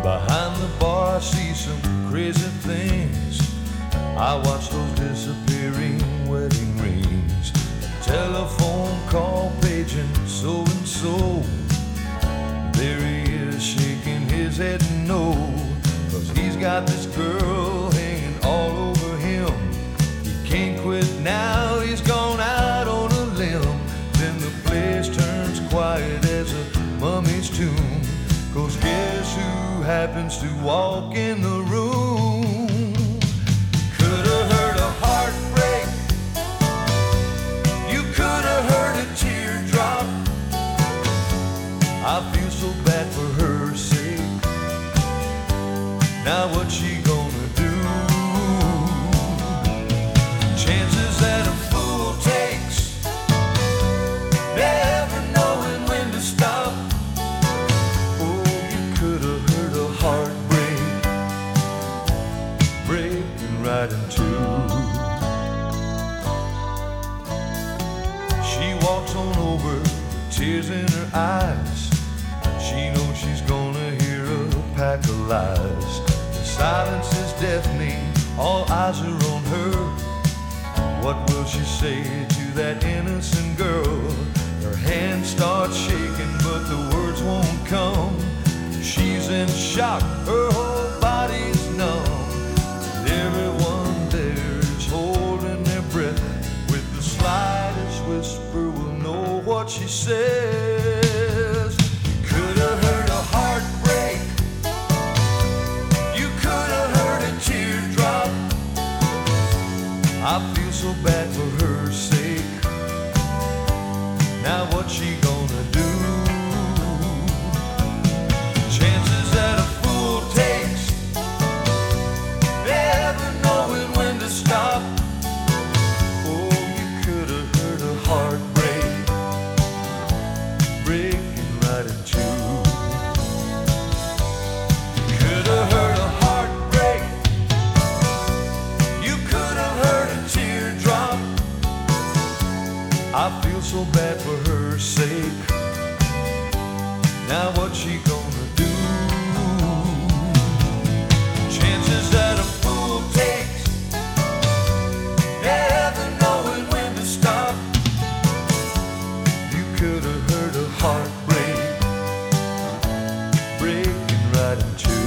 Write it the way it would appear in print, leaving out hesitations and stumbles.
Behind the bar I see some crazy things. I watch those disappearing wedding rings. A telephone call paging so-and-so. There he is shaking his head no, 'cause he's got this girl hanging all over him. He can't quit now, he's gone out on a limb. Then the place turns quiet as a mummy's tomb, 'cause guess who happens to walk in the room? Could have heard a heartbreak, you could have heard a teardrop. I feel so bad for her sake. Now what's she gonna do? Chances that a fool takes, never knowing when to stop. Oh, you could have heard a heartbreak breaking right in two. She walks on over, tears in her eyes. She knows she's gonna hear a pack of lies. The silence is deafening, all eyes are on her. What will she say to that innocent girl? Her hand starts shaking, but the words won't come. She's in shock, her whole body's numb. And everyone there is holding their breath. With the slightest whisper, we'll know what she says. You could have heard a heartbreak, you could have heard a teardrop. I feel so bad for her sake. Now what's she gonna do? Chances that a fool takes, never knowing when to stop. Oh, you could have heard a heartbreak breaking right in two. You could have heard a heartbreak, you could have heard a teardrop. I feel so bad for her sake. Now what's she gonna do? Chances that a fool takes, never knowing when to stop. You could have heard a heartbreak breaking right in two.